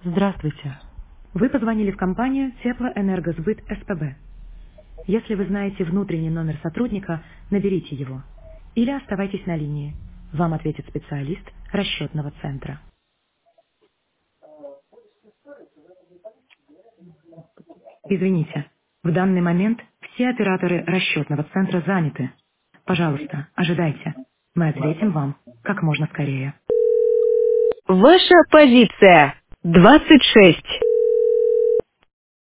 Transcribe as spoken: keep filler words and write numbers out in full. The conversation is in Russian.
Здравствуйте. Вы позвонили в компанию Теплоэнергосбыт СПБ. Если вы знаете внутренний номер сотрудника, наберите его. Или оставайтесь на линии. Вам ответит специалист расчетного центра. Извините, в данный момент все операторы расчетного центра заняты. Пожалуйста, ожидайте. Мы ответим вам как можно скорее. Ваша позиция двадцать шесть.